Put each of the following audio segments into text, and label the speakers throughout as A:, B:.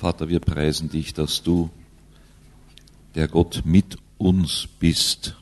A: Vater, wir preisen dich, dass du, der Gott, mit uns bist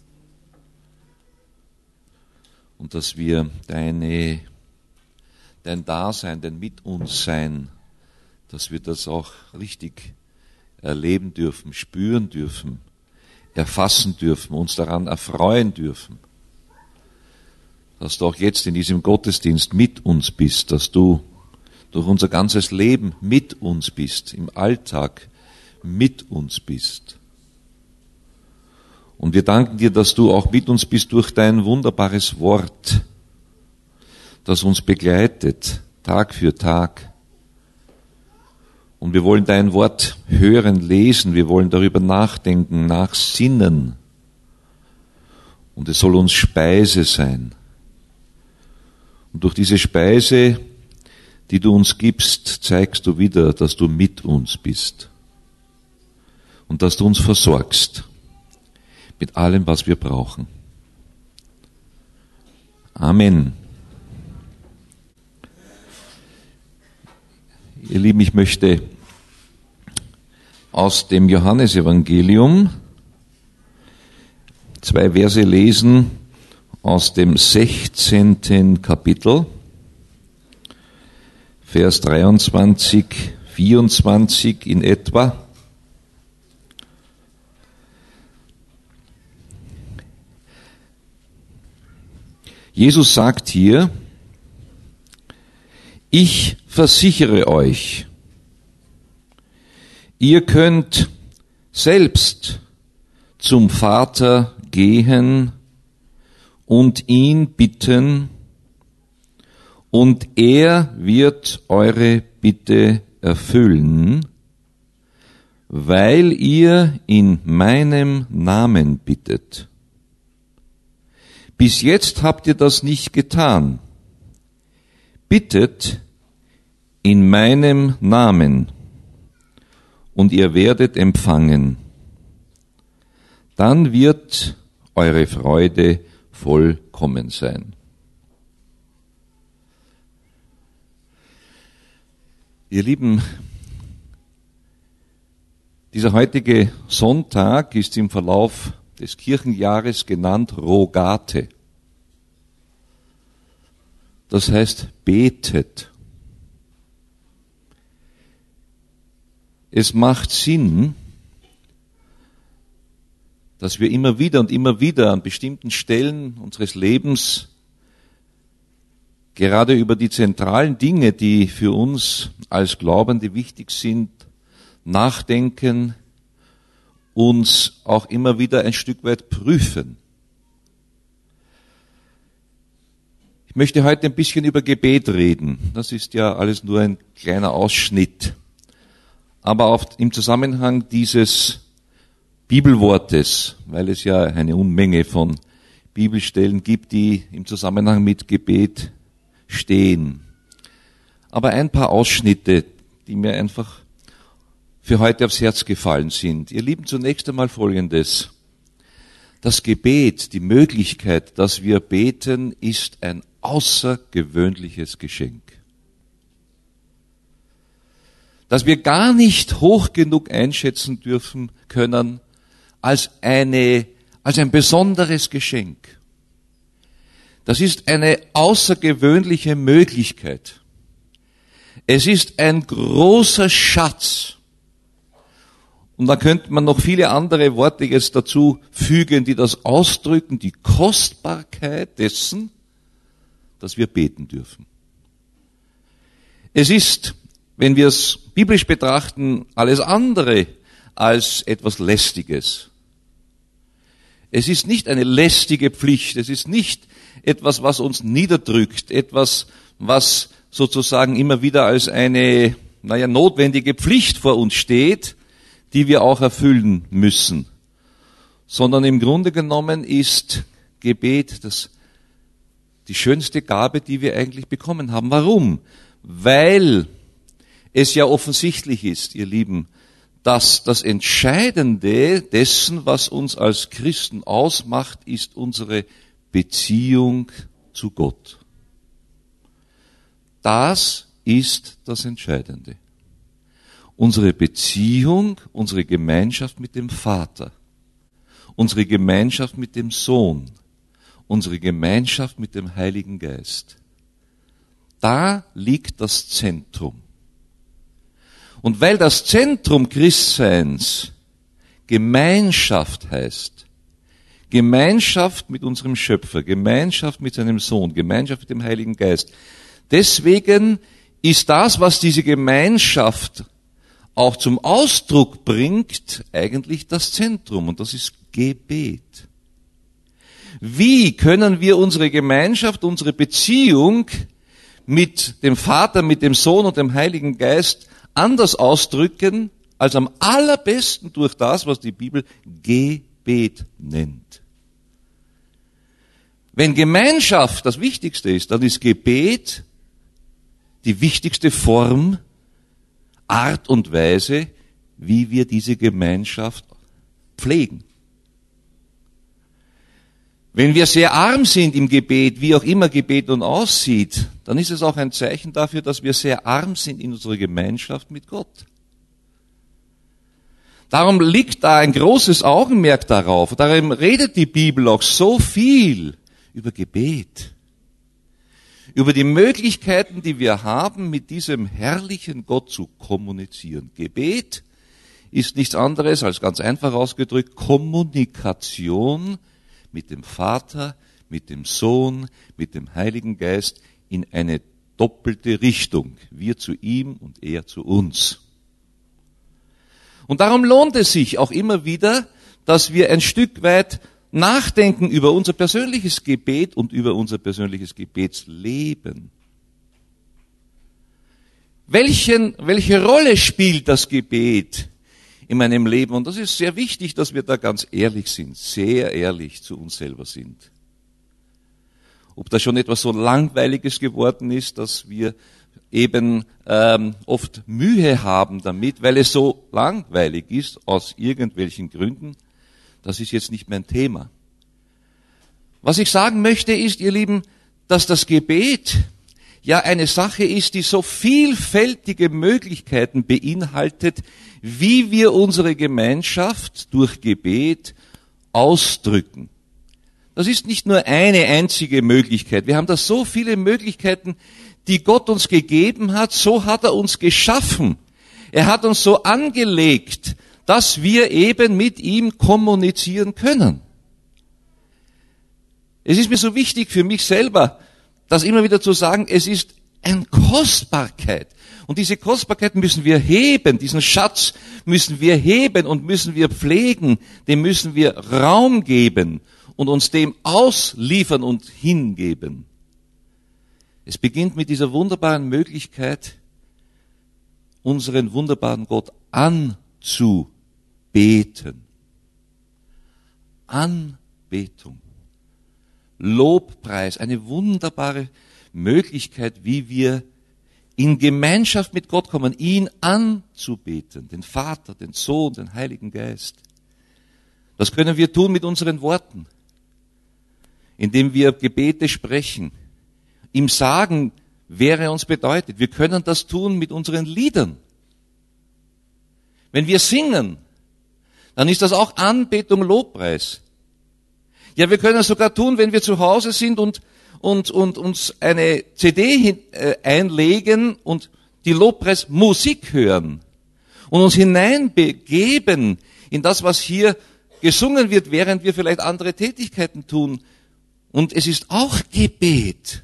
A: und dass wir dein Dasein, dein Mit uns Sein, dass wir das auch richtig erleben dürfen, spüren dürfen, erfassen dürfen, uns daran erfreuen dürfen, dass du auch jetzt in diesem Gottesdienst mit uns bist, dass du durch unser ganzes Leben mit uns bist, im Alltag mit uns bist. Und wir danken dir, dass du auch mit uns bist durch dein wunderbares Wort, das uns begleitet, Tag für Tag. Und wir wollen dein Wort hören, lesen, wir wollen darüber nachdenken, nachsinnen. Und es soll uns Speise sein. Und durch diese Speise, die du uns gibst, zeigst du wieder, dass du mit uns bist. Und dass du uns versorgst mit allem, was wir brauchen. Amen. Ihr Lieben, ich möchte aus dem Johannesevangelium 2 Verse lesen aus dem 16. Kapitel, Vers 23, 24 in etwa. Jesus sagt hier: Ich versichere euch, ihr könnt selbst zum Vater gehen und ihn bitten, und er wird eure Bitte erfüllen, weil ihr in meinem Namen bittet. Bis jetzt habt ihr das nicht getan. Bittet in meinem Namen, und ihr werdet empfangen. Dann wird eure Freude vollkommen sein. Ihr Lieben, dieser heutige Sonntag ist im Verlauf des Kirchenjahres genannt Rogate. Das heißt, betet. Es macht Sinn, dass wir immer wieder und immer wieder an bestimmten Stellen unseres Lebens gerade über die zentralen Dinge, die für uns als Glaubende wichtig sind, nachdenken, uns auch immer wieder ein Stück weit prüfen. Ich möchte heute ein bisschen über Gebet reden. Das ist ja alles nur ein kleiner Ausschnitt. Aber im Zusammenhang dieses Bibelwortes, weil es ja eine Unmenge von Bibelstellen gibt, die im Zusammenhang mit Gebet stehen. Aber ein paar Ausschnitte, die mir einfach für heute aufs Herz gefallen sind. Ihr Lieben, zunächst einmal Folgendes. Das Gebet, die Möglichkeit, dass wir beten, ist ein außergewöhnliches Geschenk. Das wir gar nicht hoch genug einschätzen dürfen können als ein besonderes Geschenk. Das ist eine außergewöhnliche Möglichkeit. Es ist ein großer Schatz. Und da könnte man noch viele andere Worte jetzt dazu fügen, die das ausdrücken, die Kostbarkeit dessen, dass wir beten dürfen. Es ist, wenn wir es biblisch betrachten, alles andere als etwas Lästiges. Es ist nicht eine lästige Pflicht, es ist nicht etwas, was uns niederdrückt, etwas, was sozusagen immer wieder als eine, notwendige Pflicht vor uns steht, die wir auch erfüllen müssen. Sondern im Grunde genommen ist Gebet die schönste Gabe, die wir eigentlich bekommen haben. Warum? Weil es ja offensichtlich ist, ihr Lieben, dass das Entscheidende dessen, was uns als Christen ausmacht, ist unsere Beziehung zu Gott. Das ist das Entscheidende. unsere Beziehung, unsere Gemeinschaft mit dem Vater, unsere Gemeinschaft mit dem Sohn, unsere Gemeinschaft mit dem Heiligen Geist. Da liegt das Zentrum. Und weil das Zentrum Christseins Gemeinschaft heißt, Gemeinschaft mit unserem Schöpfer, Gemeinschaft mit seinem Sohn, Gemeinschaft mit dem Heiligen Geist, deswegen ist das, was diese Gemeinschaft auch zum Ausdruck bringt, eigentlich das Zentrum, und das ist Gebet. Wie können wir unsere Gemeinschaft, unsere Beziehung mit dem Vater, mit dem Sohn und dem Heiligen Geist anders ausdrücken, als am allerbesten durch das, was die Bibel Gebet nennt. Wenn Gemeinschaft das Wichtigste ist, dann ist Gebet die wichtigste Form, Art und Weise, wie wir diese Gemeinschaft pflegen. Wenn wir sehr arm sind im Gebet, wie auch immer Gebet nun aussieht, dann ist es auch ein Zeichen dafür, dass wir sehr arm sind in unserer Gemeinschaft mit Gott. Darum liegt da ein großes Augenmerk darauf. Darum redet die Bibel auch so viel über Gebet. Über die Möglichkeiten, die wir haben, mit diesem herrlichen Gott zu kommunizieren. Gebet ist nichts anderes als, ganz einfach ausgedrückt, Kommunikation mit dem Vater, mit dem Sohn, mit dem Heiligen Geist in eine doppelte Richtung. Wir zu ihm und er zu uns. Und darum lohnt es sich auch immer wieder, dass wir ein Stück weit nachdenken über unser persönliches Gebet und über unser persönliches Gebetsleben. Welche Rolle spielt das Gebet in meinem Leben? Und das ist sehr wichtig, dass wir da ganz ehrlich sind, sehr ehrlich zu uns selber sind. Ob das schon etwas so Langweiliges geworden ist, dass wir eben oft Mühe haben damit, weil es so langweilig ist, aus irgendwelchen Gründen, das ist jetzt nicht mein Thema. Was ich sagen möchte ist, ihr Lieben, dass das Gebet ja eine Sache ist, die so vielfältige Möglichkeiten beinhaltet, wie wir unsere Gemeinschaft durch Gebet ausdrücken. Das ist nicht nur eine einzige Möglichkeit. Wir haben da so viele Möglichkeiten, die Gott uns gegeben hat. So hat er uns geschaffen. Er hat uns so angelegt, dass wir eben mit ihm kommunizieren können. Es ist mir so wichtig für mich selber, das immer wieder zu sagen, es ist eine Kostbarkeit. Und diese Kostbarkeit müssen wir heben, diesen Schatz müssen wir heben und müssen wir pflegen, dem müssen wir Raum geben und uns dem ausliefern und hingeben. Es beginnt mit dieser wunderbaren Möglichkeit, unseren wunderbaren Gott anzubeten. Anbetung. Lobpreis, eine wunderbare Möglichkeit, wie wir in Gemeinschaft mit Gott kommen, ihn anzubeten, den Vater, den Sohn, den Heiligen Geist. Das können wir tun mit unseren Worten, indem wir Gebete sprechen, ihm sagen, wer er uns bedeutet. Wir können das tun mit unseren Liedern. Wenn wir singen, dann ist das auch Anbetung, Lobpreis. Ja, wir können es sogar tun, wenn wir zu Hause sind und uns eine CD einlegen und die Lobpreismusik hören und uns hineinbegeben in das, was hier gesungen wird, während wir vielleicht andere Tätigkeiten tun. Und es ist auch Gebet,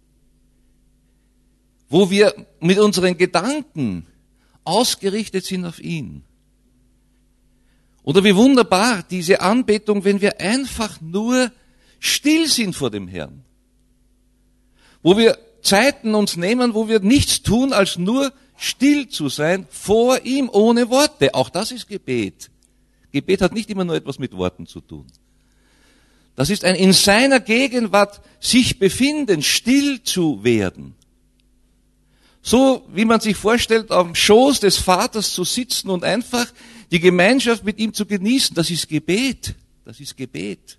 A: wo wir mit unseren Gedanken ausgerichtet sind auf ihn. Oder wie wunderbar diese Anbetung, wenn wir einfach nur still sind vor dem Herrn. Wo wir Zeiten uns nehmen, wo wir nichts tun, als nur still zu sein vor ihm ohne Worte. Auch das ist Gebet. Gebet hat nicht immer nur etwas mit Worten zu tun. Das ist ein in seiner Gegenwart sich befinden, still zu werden. So wie man sich vorstellt, am Schoß des Vaters zu sitzen und einfach die Gemeinschaft mit ihm zu genießen, das ist Gebet. Das ist Gebet.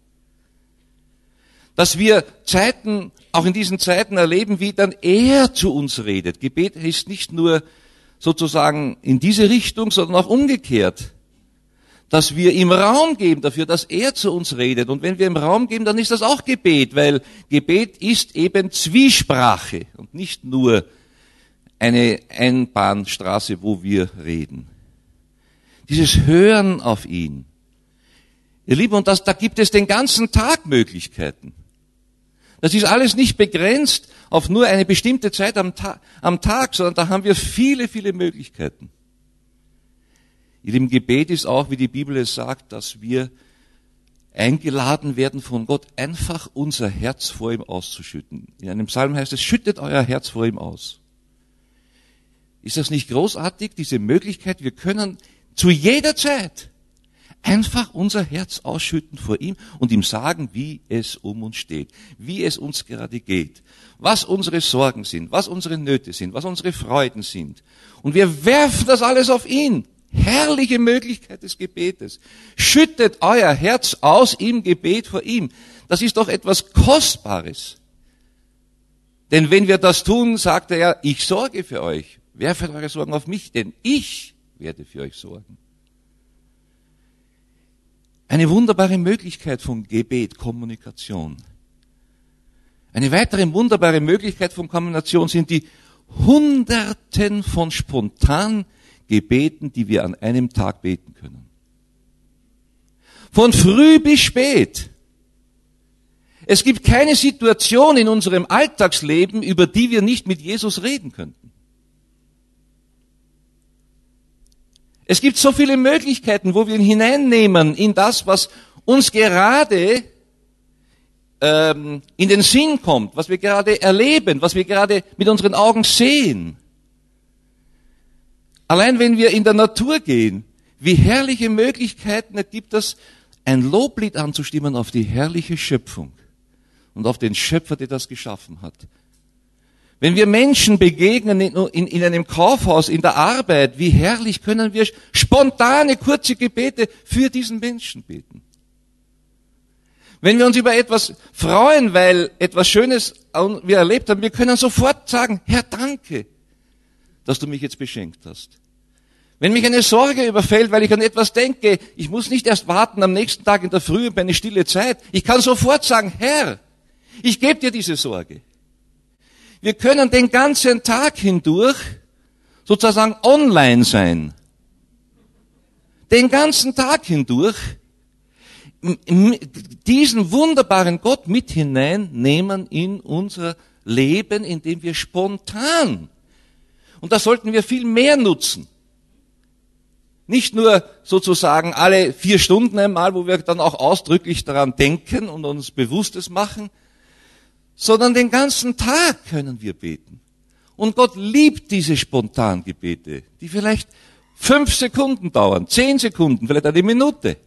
A: Dass wir Zeiten, auch in diesen Zeiten erleben, wie dann er zu uns redet. Gebet ist nicht nur sozusagen in diese Richtung, sondern auch umgekehrt. Dass wir ihm Raum geben dafür, dass er zu uns redet. Und wenn wir ihm Raum geben, dann ist das auch Gebet, weil Gebet ist eben Zwiesprache und nicht nur eine Einbahnstraße, wo wir reden. Dieses Hören auf ihn. Ihr Lieben, und da gibt es den ganzen Tag Möglichkeiten. Das ist alles nicht begrenzt auf nur eine bestimmte Zeit am Tag, sondern da haben wir viele, viele Möglichkeiten. Ihr Lieben, Gebet ist auch, wie die Bibel es sagt, dass wir eingeladen werden von Gott, einfach unser Herz vor ihm auszuschütten. In einem Psalm heißt es, schüttet euer Herz vor ihm aus. Ist das nicht großartig, diese Möglichkeit? Wir können zu jeder Zeit einfach unser Herz ausschütten vor ihm und ihm sagen, wie es um uns steht, wie es uns gerade geht, was unsere Sorgen sind, was unsere Nöte sind, was unsere Freuden sind. Und wir werfen das alles auf ihn. Herrliche Möglichkeit des Gebetes. Schüttet euer Herz aus im Gebet vor ihm. Das ist doch etwas Kostbares. Denn wenn wir das tun, sagt er ja, ich sorge für euch. Werfet eure Sorgen auf mich, denn ich werde für euch sorgen. Eine wunderbare Möglichkeit von Gebet, Kommunikation. Eine weitere wunderbare Möglichkeit von Kommunikation sind die Hunderten von spontanen Gebeten, die wir an einem Tag beten können. Von früh bis spät. Es gibt keine Situation in unserem Alltagsleben, über die wir nicht mit Jesus reden könnten. Es gibt so viele Möglichkeiten, wo wir ihn hineinnehmen in das, was uns gerade in den Sinn kommt, was wir gerade erleben, was wir gerade mit unseren Augen sehen. Allein wenn wir in der Natur gehen, wie herrliche Möglichkeiten ergibt es, ein Loblied anzustimmen auf die herrliche Schöpfung und auf den Schöpfer, der das geschaffen hat. Wenn wir Menschen begegnen in einem Kaufhaus, in der Arbeit, wie herrlich können wir spontane, kurze Gebete für diesen Menschen beten. Wenn wir uns über etwas freuen, weil etwas Schönes wir erlebt haben, wir können sofort sagen, Herr, danke, dass du mich jetzt beschenkt hast. Wenn mich eine Sorge überfällt, weil ich an etwas denke, ich muss nicht erst warten am nächsten Tag in der Früh bei eine stille Zeit. Ich kann sofort sagen, Herr, ich gebe dir diese Sorge. Wir können den ganzen Tag hindurch sozusagen online sein. Den ganzen Tag hindurch diesen wunderbaren Gott mit hineinnehmen in unser Leben, indem wir spontan, und das sollten wir viel mehr nutzen. Nicht nur sozusagen alle 4 Stunden einmal, wo wir dann auch ausdrücklich daran denken und uns Bewusstes machen, sondern den ganzen Tag können wir beten. Und Gott liebt diese Spontangebete, die vielleicht 5 Sekunden dauern, 10 Sekunden, vielleicht eine Minute.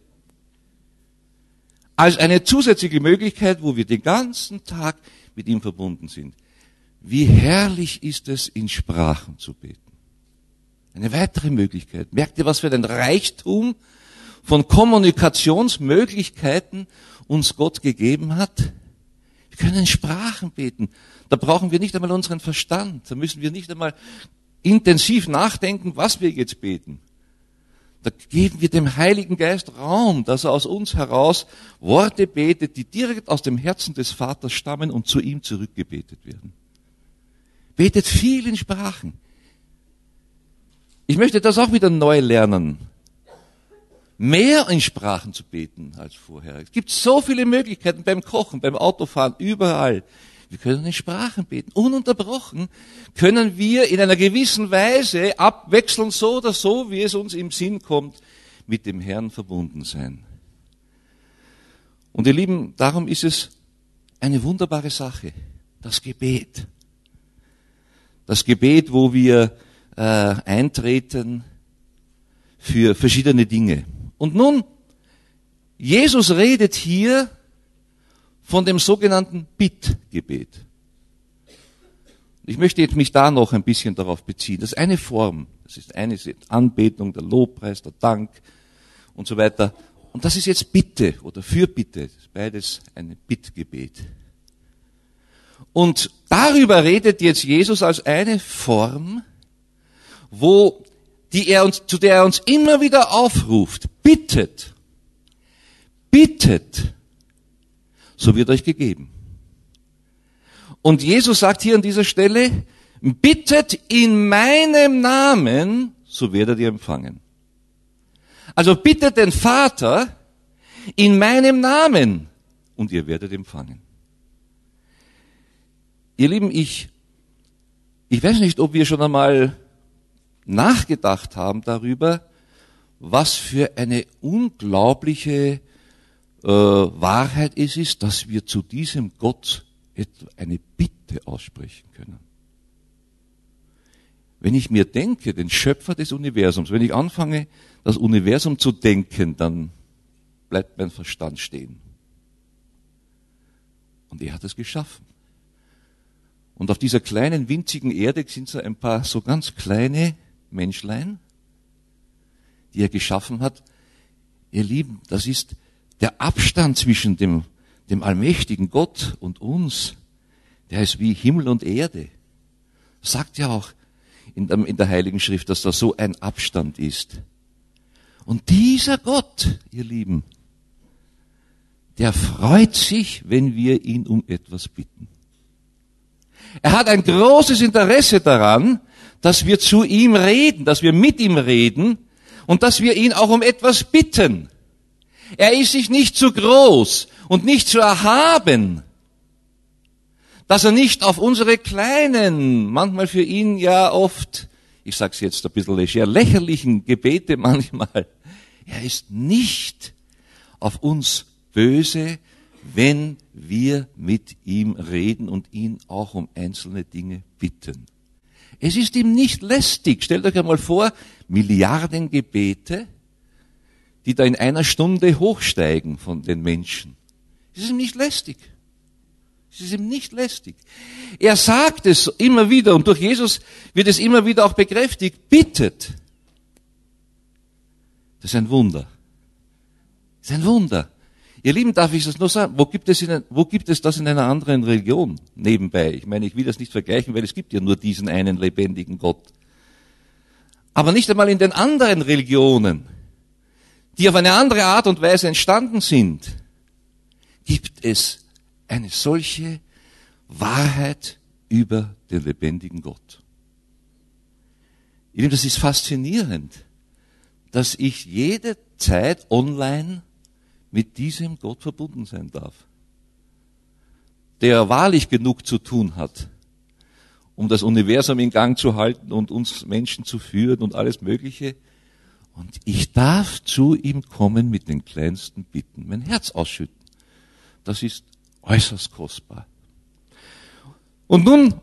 A: Als eine zusätzliche Möglichkeit, wo wir den ganzen Tag mit ihm verbunden sind. Wie herrlich ist es, in Sprachen zu beten. Eine weitere Möglichkeit. Merkt ihr, was für ein Reichtum von Kommunikationsmöglichkeiten uns Gott gegeben hat? Wir können in Sprachen beten. Da brauchen wir nicht einmal unseren Verstand. Da müssen wir nicht einmal intensiv nachdenken, was wir jetzt beten. Da geben wir dem Heiligen Geist Raum, dass er aus uns heraus Worte betet, die direkt aus dem Herzen des Vaters stammen und zu ihm zurückgebetet werden. Betet viel in Sprachen. Ich möchte das auch wieder neu lernen. Mehr in Sprachen zu beten als vorher. Es gibt so viele Möglichkeiten beim Kochen, beim Autofahren, überall. Wir können in Sprachen beten. Ununterbrochen können wir in einer gewissen Weise abwechselnd so oder so, wie es uns im Sinn kommt, mit dem Herrn verbunden sein. Und ihr Lieben, darum ist es eine wunderbare Sache. Das Gebet. Das Gebet, wo wir eintreten für verschiedene Dinge. Und nun, Jesus redet hier von dem sogenannten Bittgebet. Ich möchte jetzt mich da noch ein bisschen darauf beziehen. Das ist eine Form. Das ist eine Anbetung, der Lobpreis, der Dank und so weiter. Und das ist jetzt Bitte oder Fürbitte. Das ist beides ein Bittgebet. Und darüber redet jetzt Jesus als eine Form, zu der er uns immer wieder aufruft. Bittet, bittet, so wird euch gegeben. Und Jesus sagt hier an dieser Stelle, bittet in meinem Namen, so werdet ihr empfangen. Also bittet den Vater in meinem Namen und ihr werdet empfangen. Ihr Lieben, ich weiß nicht, ob wir schon einmal nachgedacht haben darüber, was für eine unglaubliche Wahrheit es ist, dass wir zu diesem Gott eine Bitte aussprechen können. Wenn ich mir denke, den Schöpfer des Universums, wenn ich anfange, das Universum zu denken, dann bleibt mein Verstand stehen. Und er hat es geschaffen. Und auf dieser kleinen, winzigen Erde sind so ein paar so ganz kleine Menschlein, die er geschaffen hat. Ihr Lieben, das ist der Abstand zwischen dem allmächtigen Gott und uns. Der ist wie Himmel und Erde. Sagt ja auch in der Heiligen Schrift, dass da so ein Abstand ist. Und dieser Gott, ihr Lieben, der freut sich, wenn wir ihn um etwas bitten. Er hat ein großes Interesse daran, dass wir zu ihm reden, dass wir mit ihm reden und dass wir ihn auch um etwas bitten. Er ist sich nicht zu groß und nicht zu erhaben, dass er nicht auf unsere kleinen, manchmal für ihn ja oft, ich sag's jetzt ein bisschen leger, lächerlichen Gebete manchmal, er ist nicht auf uns böse, wenn wir mit ihm reden und ihn auch um einzelne Dinge bitten. Es ist ihm nicht lästig. Stellt euch einmal vor, Milliarden Gebete, die da in einer Stunde hochsteigen von den Menschen. Es ist ihm nicht lästig. Es ist ihm nicht lästig. Er sagt es immer wieder und durch Jesus wird es immer wieder auch bekräftigt. Bittet. Das ist ein Wunder. Das ist ein Wunder. Ihr Lieben, darf ich das nur sagen? Wo gibt es das in einer anderen Religion nebenbei? Ich meine, ich will das nicht vergleichen, weil es gibt ja nur diesen einen lebendigen Gott. Aber nicht einmal in den anderen Religionen, die auf eine andere Art und Weise entstanden sind, gibt es eine solche Wahrheit über den lebendigen Gott. Ihr Lieben, das ist faszinierend, dass ich jede Zeit online mit diesem Gott verbunden sein darf, der wahrlich genug zu tun hat, um das Universum in Gang zu halten und uns Menschen zu führen und alles Mögliche. Und ich darf zu ihm kommen mit den kleinsten Bitten, mein Herz ausschütten. Das ist äußerst kostbar. Und nun,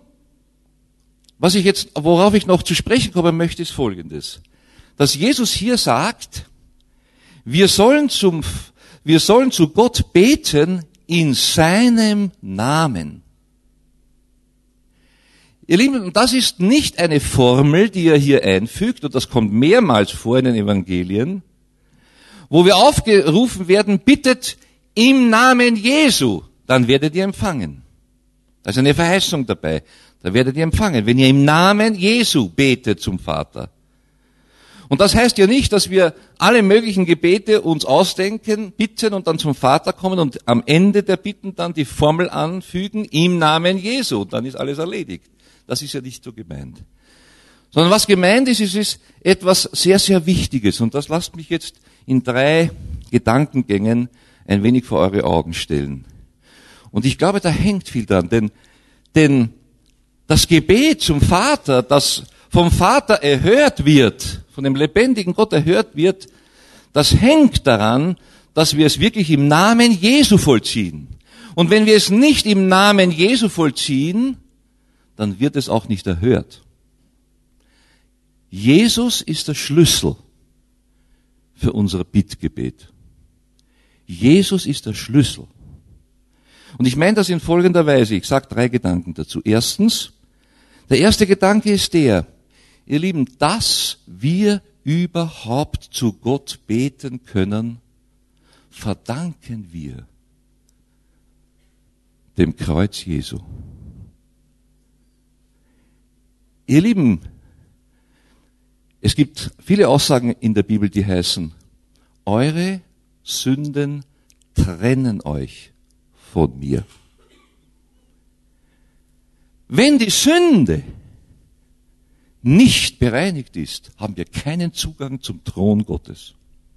A: worauf ich noch zu sprechen kommen möchte, ist Folgendes. Dass Jesus hier sagt, wir sollen zu Gott beten in seinem Namen. Ihr Lieben, das ist nicht eine Formel, die er hier einfügt, und das kommt mehrmals vor in den Evangelien, wo wir aufgerufen werden, bittet im Namen Jesu, dann werdet ihr empfangen. Da ist eine Verheißung dabei, da werdet ihr empfangen, wenn ihr im Namen Jesu betet zum Vater. Und das heißt ja nicht, dass wir alle möglichen Gebete uns ausdenken, bitten und dann zum Vater kommen und am Ende der Bitten dann die Formel anfügen, im Namen Jesu, dann ist alles erledigt. Das ist ja nicht so gemeint. Sondern was gemeint ist, ist etwas sehr, sehr Wichtiges. Und das lasst mich jetzt in 3 Gedankengängen ein wenig vor eure Augen stellen. Und ich glaube, da hängt viel dran, denn das Gebet zum Vater, das vom Vater erhört wird, von dem lebendigen Gott erhört wird, das hängt daran, dass wir es wirklich im Namen Jesu vollziehen. Und wenn wir es nicht im Namen Jesu vollziehen, dann wird es auch nicht erhört. Jesus ist der Schlüssel für unser Bittgebet. Jesus ist der Schlüssel. Und ich meine das in folgender Weise. Ich sage 3 Gedanken dazu. Erstens, der erste Gedanke ist der, ihr Lieben, dass wir überhaupt zu Gott beten können, verdanken wir dem Kreuz Jesu. Ihr Lieben, Es gibt viele Aussagen in der Bibel, die heißen, eure Sünden trennen euch von mir. Wenn die Sünde nicht bereinigt ist, haben wir keinen Zugang zum Thron Gottes.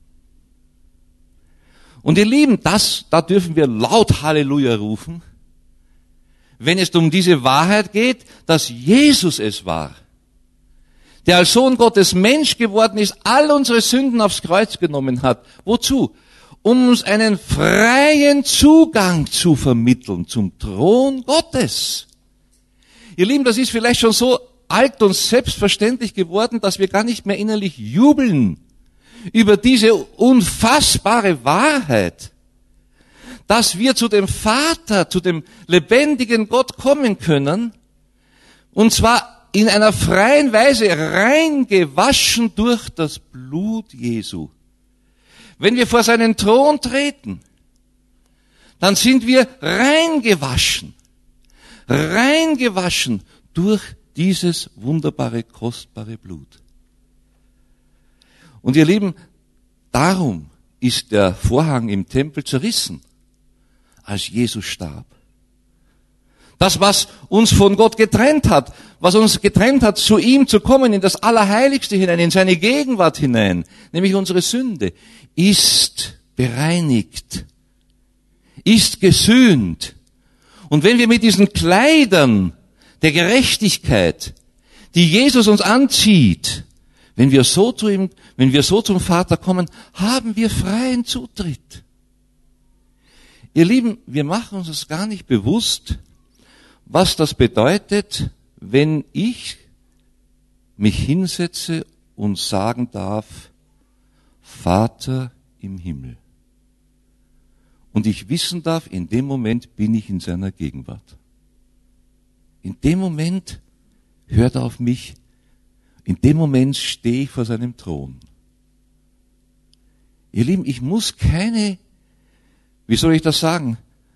A: Und ihr Lieben, da dürfen wir laut Halleluja rufen, wenn es um diese Wahrheit geht, dass Jesus es war, der als Sohn Gottes Mensch geworden ist, all unsere Sünden aufs Kreuz genommen hat. Wozu? Um uns einen freien Zugang zu vermitteln zum Thron Gottes. Ihr Lieben, das ist vielleicht schon so alt und selbstverständlich geworden, dass wir gar nicht mehr innerlich jubeln über diese unfassbare Wahrheit, dass wir zu dem Vater, zu dem lebendigen Gott kommen können, und zwar in einer freien Weise rein gewaschen durch das Blut Jesu. Wenn wir vor seinen Thron treten, dann sind wir rein gewaschen durch dieses wunderbare, kostbare Blut. Und ihr Lieben, darum ist der Vorhang im Tempel zerrissen, als Jesus starb. Das, was uns von Gott getrennt hat, was uns getrennt hat, zu ihm zu kommen, in das Allerheiligste hinein, in seine Gegenwart hinein, nämlich unsere Sünde, ist bereinigt, ist gesühnt. Und wenn wir mit diesen Kleidern der Gerechtigkeit, die Jesus uns anzieht, wenn wir so zum Vater kommen, haben wir freien Zutritt. Ihr Lieben, wir machen uns das gar nicht bewusst, was das bedeutet, wenn ich mich hinsetze und sagen darf, Vater im Himmel. Und ich wissen darf, in dem Moment bin ich in seiner Gegenwart. In dem Moment hört er auf mich. In dem Moment stehe ich vor seinem Thron. Ihr Lieben, ich muss keine, wie soll ich das sagen,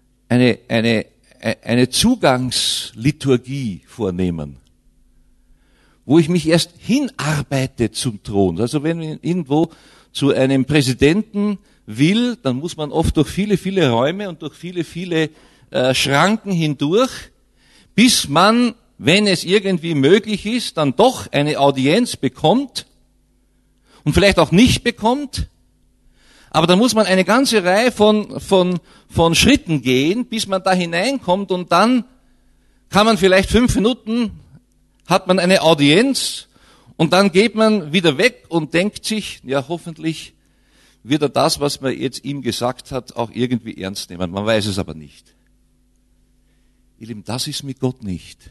A: eine Zugangsliturgie vornehmen, wo ich mich erst hinarbeite zum Thron. Also wenn man irgendwo zu einem Präsidenten will, dann muss man oft durch viele, viele Räume und durch viele, viele Schranken hindurch, bis man, wenn es irgendwie möglich ist, dann doch eine Audienz bekommt und vielleicht auch nicht bekommt. Aber da muss man eine ganze Reihe von Schritten gehen, bis man da hineinkommt, und dann kann man vielleicht 5 Minuten, hat man eine Audienz, und dann geht man wieder weg und denkt sich, ja, hoffentlich wird er das, was man jetzt ihm gesagt hat, auch irgendwie ernst nehmen. Man weiß es aber nicht. Ihr Lieben, das ist mit Gott nicht.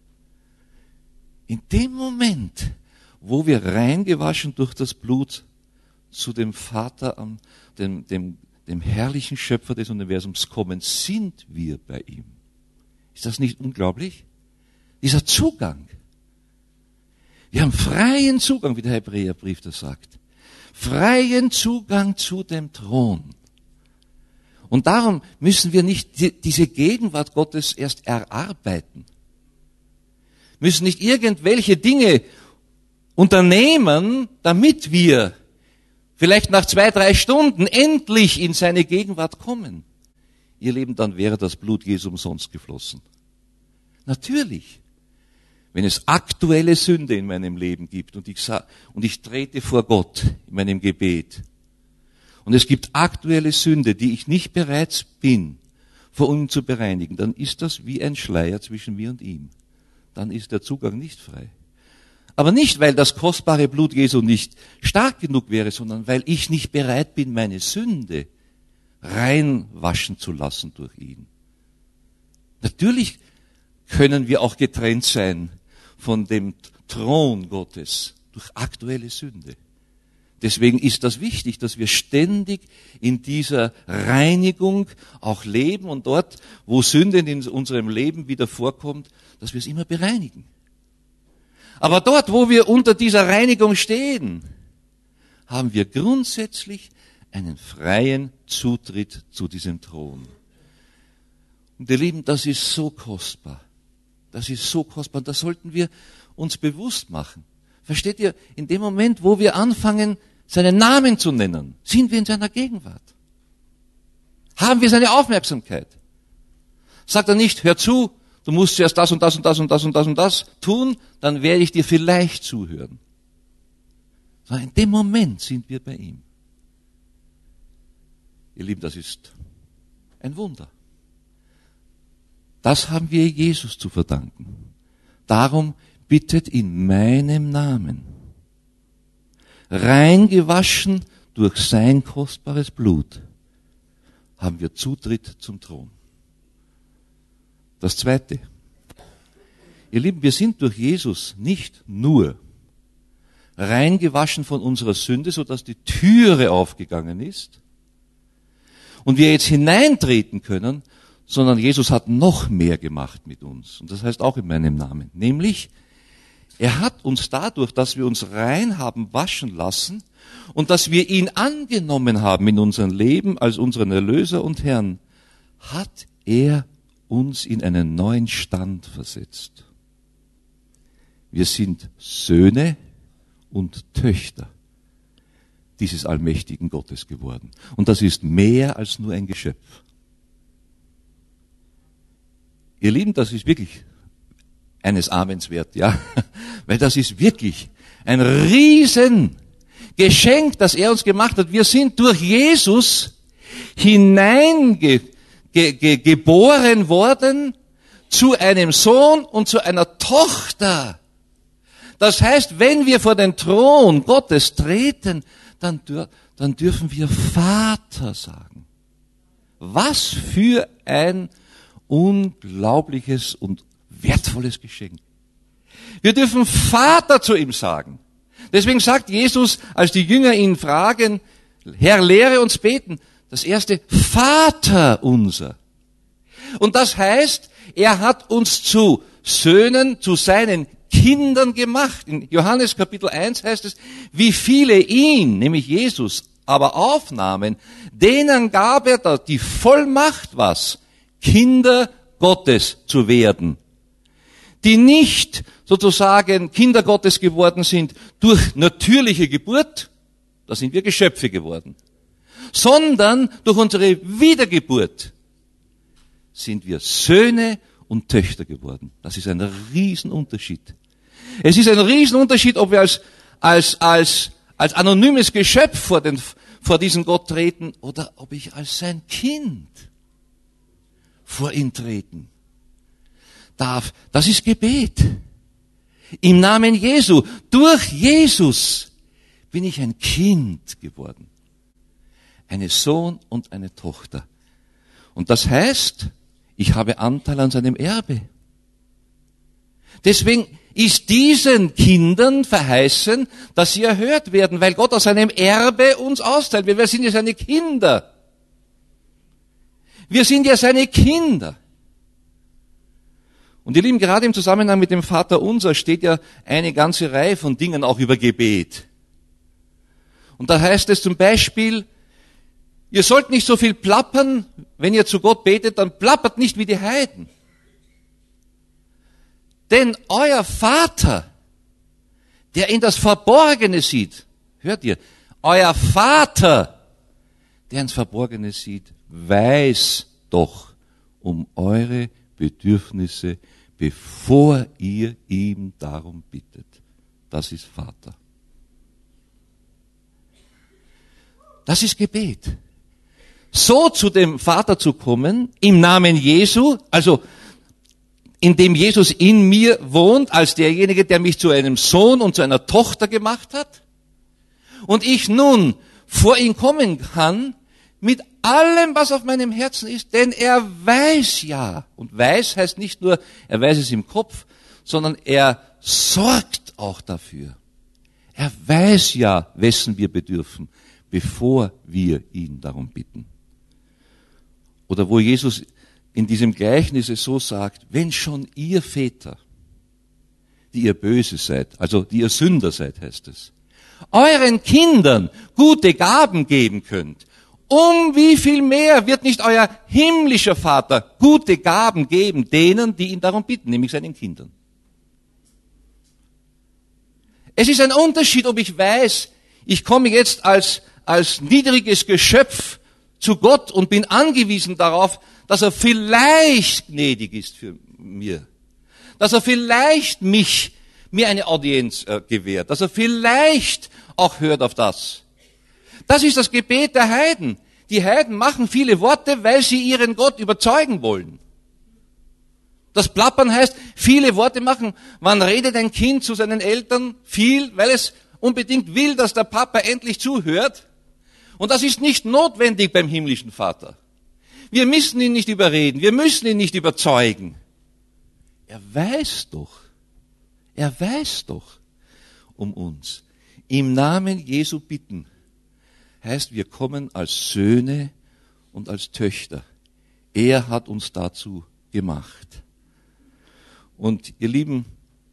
A: In dem Moment, wo wir reingewaschen durch das Blut zu dem Vater, dem herrlichen Schöpfer des Universums kommen, sind wir bei ihm. Ist das nicht unglaublich? Dieser Zugang. Wir haben freien Zugang, wie der Hebräerbrief das sagt. Freien Zugang zu dem Thron. Und darum müssen wir nicht diese Gegenwart Gottes erst erarbeiten. Müssen nicht irgendwelche Dinge unternehmen, damit wir vielleicht nach 2, 3 Stunden endlich in seine Gegenwart kommen. Ihr Lieben, dann wäre das Blut Jesu umsonst geflossen. Natürlich. Wenn es aktuelle Sünde in meinem Leben gibt und ich trete vor Gott in meinem Gebet und es gibt aktuelle Sünde, die ich nicht bereit bin, vor ihm zu bereinigen, dann ist das wie ein Schleier zwischen mir und ihm. Dann ist der Zugang nicht frei. Aber nicht, weil das kostbare Blut Jesu nicht stark genug wäre, sondern weil ich nicht bereit bin, meine Sünde reinwaschen zu lassen durch ihn. Natürlich können wir auch getrennt sein von dem Thron Gottes durch aktuelle Sünde. Deswegen ist das wichtig, dass wir ständig in dieser Reinigung auch leben und dort, wo Sünde in unserem Leben wieder vorkommt, dass wir es immer bereinigen. Aber dort, wo wir unter dieser Reinigung stehen, haben wir grundsätzlich einen freien Zutritt zu diesem Thron. Und ihr Lieben, das ist so kostbar. Das ist so kostbar. Und das sollten wir uns bewusst machen. Versteht ihr? In dem Moment, wo wir anfangen, seinen Namen zu nennen, sind wir in seiner Gegenwart. Haben wir seine Aufmerksamkeit. Sagt er nicht, hör zu, du musst zuerst das und das und das und das und das und das tun, dann werde ich dir vielleicht zuhören. Sondern in dem Moment sind wir bei ihm. Ihr Lieben, das ist ein Wunder. Das haben wir Jesus zu verdanken. Darum bittet in meinem Namen, reingewaschen durch sein kostbares Blut, haben wir Zutritt zum Thron. Das Zweite. Ihr Lieben, wir sind durch Jesus nicht nur reingewaschen von unserer Sünde, sodass die Türe aufgegangen ist und wir jetzt hineintreten können, sondern Jesus hat noch mehr gemacht mit uns. Und das heißt auch in meinem Namen. Nämlich, er hat uns dadurch, dass wir uns rein haben waschen lassen und dass wir ihn angenommen haben in unserem Leben als unseren Erlöser und Herrn, hat er uns in einen neuen Stand versetzt. Wir sind Söhne und Töchter dieses allmächtigen Gottes geworden. Und das ist mehr als nur ein Geschöpf. Ihr Lieben, das ist wirklich eines Amens wert, ja, weil das ist wirklich ein Riesengeschenk, das er uns gemacht hat. Wir sind durch Jesus hineingeboren worden zu einem Sohn und zu einer Tochter. Das heißt, wenn wir vor den Thron Gottes treten, dann dürfen wir Vater sagen. Was für ein unglaubliches und wertvolles Geschenk. Wir dürfen Vater zu ihm sagen. Deswegen sagt Jesus, als die Jünger ihn fragen, Herr, lehre uns beten, das erste, Vater unser. Und das heißt, er hat uns zu Söhnen, zu seinen Kindern gemacht. In Johannes Kapitel 1 heißt es, wie viele ihn, nämlich Jesus, aber aufnahmen, denen gab er die Vollmacht, was? Kinder Gottes zu werden. Die nicht sozusagen Kinder Gottes geworden sind durch natürliche Geburt, da sind wir Geschöpfe geworden, sondern durch unsere Wiedergeburt sind wir Söhne und Töchter geworden. Das ist ein Riesenunterschied. Es ist ein Riesenunterschied, ob wir als anonymes Geschöpf vor diesen Gott treten oder ob ich als sein Kind vor ihn treten darf. Das ist Gebet. Im Namen Jesu, durch Jesus bin ich ein Kind geworden. Eine Sohn und eine Tochter. Und das heißt, ich habe Anteil an seinem Erbe. Deswegen ist diesen Kindern verheißen, dass sie erhört werden, weil Gott aus seinem Erbe uns austeilt. Wir sind ja seine Kinder. Wir sind ja seine Kinder. Und ihr Lieben, gerade im Zusammenhang mit dem Vaterunser steht ja eine ganze Reihe von Dingen auch über Gebet. Und da heißt es zum Beispiel, ihr sollt nicht so viel plappern, wenn ihr zu Gott betet, dann plappert nicht wie die Heiden. Denn euer Vater, der in das Verborgene sieht, hört ihr, euer Vater, der ins Verborgene sieht, weiß doch um eure Bedürfnisse, bevor ihr ihm darum bittet. Das ist Vater. Das ist Gebet. So zu dem Vater zu kommen, im Namen Jesu, also indem Jesus in mir wohnt, als derjenige, der mich zu einem Sohn und zu einer Tochter gemacht hat, und ich nun vor ihn kommen kann, mit allem, was auf meinem Herzen ist, denn er weiß ja, und weiß heißt nicht nur, er weiß es im Kopf, sondern er sorgt auch dafür. Er weiß ja, wessen wir bedürfen, bevor wir ihn darum bitten. Oder wo Jesus in diesem Gleichnis es so sagt, wenn schon ihr Väter, die ihr böse seid, also die ihr Sünder seid, heißt es, euren Kindern gute Gaben geben könnt, um wie viel mehr wird nicht euer himmlischer Vater gute Gaben geben denen, die ihn darum bitten, nämlich seinen Kindern. Es ist ein Unterschied, ob ich weiß, ich komme jetzt als niedriges Geschöpf zu Gott und bin angewiesen darauf, dass er vielleicht gnädig ist für mir. Dass er vielleicht mir eine Audienz gewährt. Dass er vielleicht auch hört auf das. Das ist das Gebet der Heiden. Die Heiden machen viele Worte, weil sie ihren Gott überzeugen wollen. Das Plappern heißt, viele Worte machen. Wann redet ein Kind zu seinen Eltern? Viel, weil es unbedingt will, dass der Papa endlich zuhört. Und das ist nicht notwendig beim himmlischen Vater. Wir müssen ihn nicht überreden, wir müssen ihn nicht überzeugen. Er weiß doch um uns. Im Namen Jesu bitten heißt, wir kommen als Söhne und als Töchter. Er hat uns dazu gemacht. Und ihr Lieben,